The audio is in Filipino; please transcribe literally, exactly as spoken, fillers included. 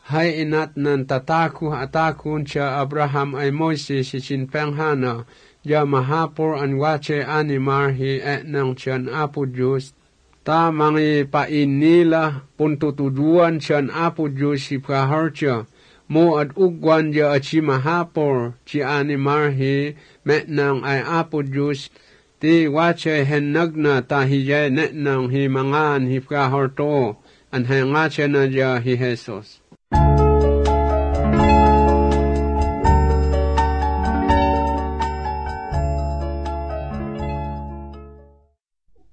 Hay inat nan tataku atakun siya Abraham ay Moises si sinpenghana, ya mahapor an wache animar hi etnang siyan Apo Diyos, ta mangi painila puntutuduan siyan Apo Diyos si prahartya, mo at ugwan ya at si mahapor si animar hi metnang ay Apo Diyos, ti wache hennagna ta hiye netnang hi mangan hi praharto, an hengache na ya hi Jesus.